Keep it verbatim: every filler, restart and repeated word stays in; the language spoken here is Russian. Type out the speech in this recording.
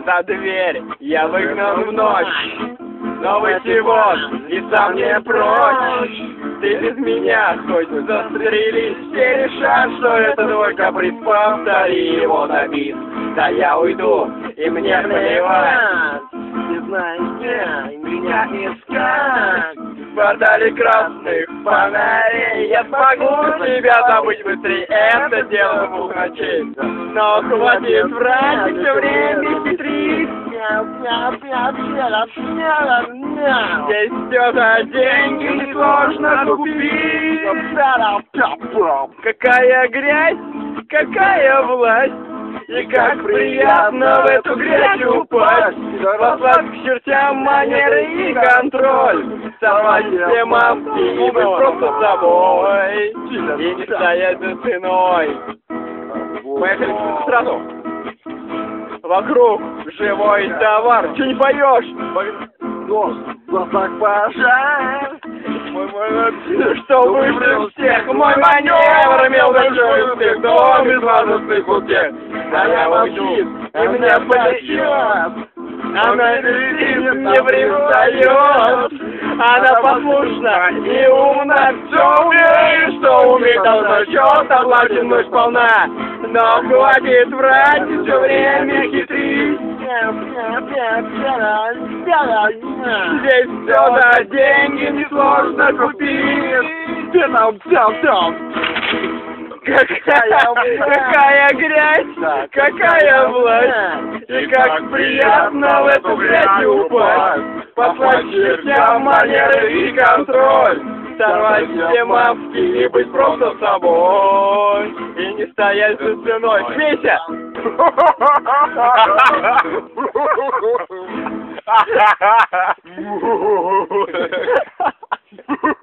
за дверь, я выгнан в ночь. Новый вот и сам не прочь. Ты без меня хоть застрелись, все решат, что это твой каприз. Повтори его на бис, да я уйду, и мне плевать. Не знаешь, где меня искать. В квартале красных фонарей я смогу тебя забыть быстрее. Это дело двух ночей. Но хватит врать, все время хитрить. Здесь все за деньги несложно купить. Какая грязь, какая власть. И как приятно в эту грязь упасть. Послать к чертям манеры и контроль. Сорвать все мамки и быть просто собой. И не стоять за спиной. Поехали сразу. Вокруг живой товар. Че не поешь? Нос, глазах пожар. Мой, мой, что выше всех, мой маневр имел большой успех, дом из воздушных утех. Она молчит, и мне полечет. Она летит, не пристает. Она послушна и умна, все умеет, что умеет, должно счет оплачен мной сполна. Но хватит врать, все время хитрить. Здесь все за деньги несложно купить. Какая, какая грязь, какая власть. И как приятно в эту грязь упасть. Послать чертям манеры и контроль. Сорвать все маски и быть просто собой. И не стоять за спиной. Смейся! Ha ha ha ha!